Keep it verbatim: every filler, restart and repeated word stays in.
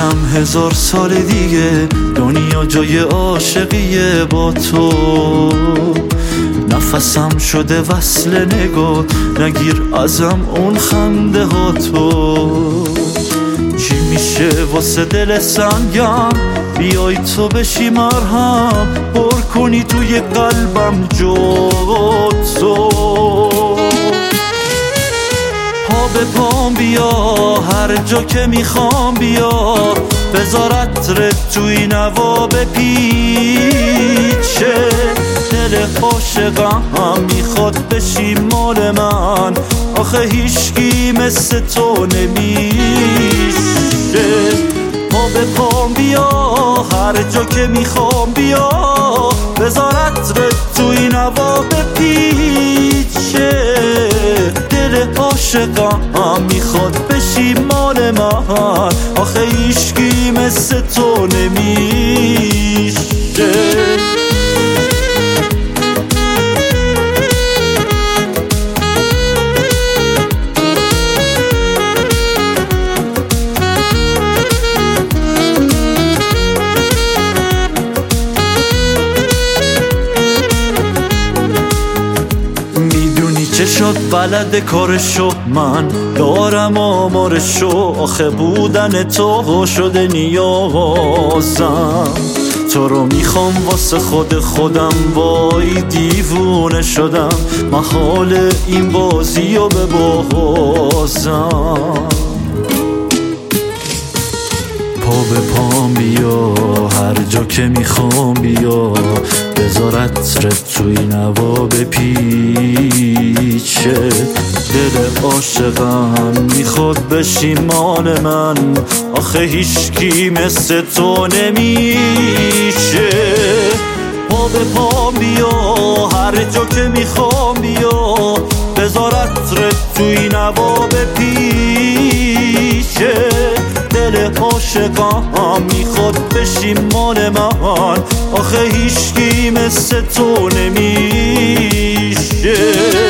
میدونم هزار سال دیگه دنیا جای عاشقیه با تو. نفسم شده وصل نگاه، نگیر ازم اون خنده ها تو. چی میشه واسه دل سنگم، بیای تو بشی مرهم، پر کنی توی قلبم جو تو. پا به پام بیا، هر جا که میخوام بیا، بذارت رد توی نوا بپیچه. دل عاشقم میخواد بشی مال من، آخه هیچکی مثل تو نمیشه. پا به پام بیا، هر جا که میخوام بیا، بذارت رد توی نوا بپیچه. دل عاشقم میخواد بشی مال من، آخه هیچکی مثل تو نمیشه. چشات بلد کارشو، من دارم آمارشو، آخه بودن تو شده نیازم. تو رو میخوام واسه خود خودم، وای دیوونه شدم، محال این بازی رو ببازم. پا به پام بیا، هر جا که میخوام بیا، بذارت رد توی نوا بپیچه. دل عاشقم میخواد بشی مال من، آخه هیچکی مثل تو نمیشه. پا به پام بیا، هر جا که میخوام بیا، بذارت رد توی نوا بپیچه. دل عاشقم میخواد بشی مال من، آخه هیچکی مثل تو نمیشه.